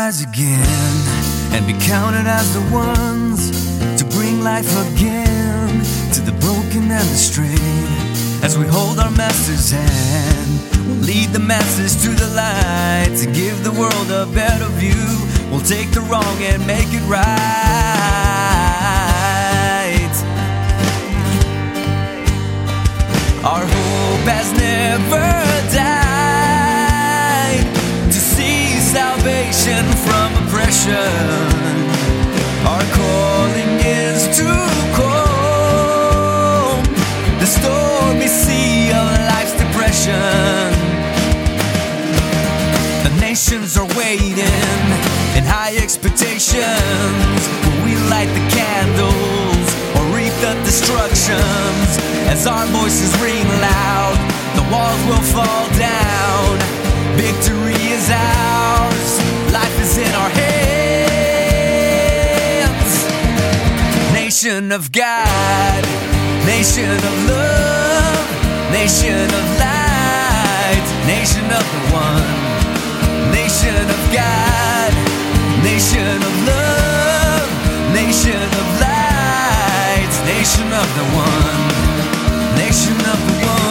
rise again and be counted as the ones to bring life again to the broken and the strayed. As we hold our master's hand, we'll lead the masses to the light to give the world a better view. We'll take the wrong and make it right. Our hope has never died to see salvation from oppression. Our calling is to calm the stormy sea of life's depression. The nations are waiting in high expectations, when we light the candles or reap the destructions. As our voices ring loud, the walls will fall down. Victory is ours, life is in our hands. Nation of God, nation of love, nation of light, nation of the one. Nation of God, nation of love, nation of light, nation of the one, nation of the one.